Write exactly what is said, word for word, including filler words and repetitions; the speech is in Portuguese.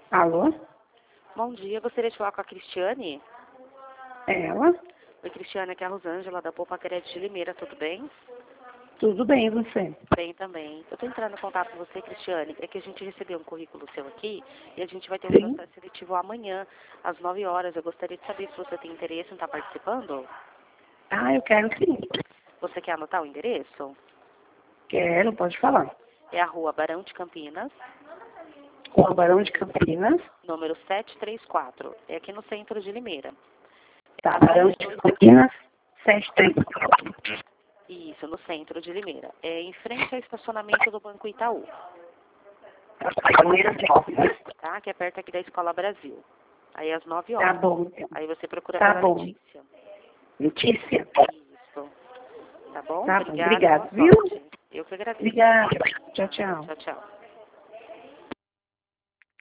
Alô? Bom dia, gostaria de falar com a Cristiane. É ela? Oi, Cristiane, aqui é a Rosângela da Poupa Crédito de Limeira, tudo bem? Tudo bem, e você? Bem também. Eu estou entrando em contato com você, Cristiane, é que a gente recebeu um currículo seu aqui e a gente vai ter um Sim. processo seletivo amanhã, às nove horas. Eu gostaria de saber se você tem interesse em estar participando. Ah, eu quero sim. Você quer anotar o endereço? Quero, pode falar. É a rua Barão de Campinas, Rua Barão de Campinas. número setecentos e trinta e quatro. É aqui no centro de Limeira. Tá, Barão de Campinas, sete três quatro. Isso, no centro de Limeira. É em frente ao estacionamento do Banco Itaú, tá? Que é perto aqui da Escola Brasil. Aí às nove Tá horas. bom, então. Aí você procura Tá pela bom. Letícia. Letícia? Isso. Tá bom? Tá bom, Obrigada, obrigado, boa viu? sorte. Eu que agradeço. Obrigada. Tchau, tchau. Tchau, tchau.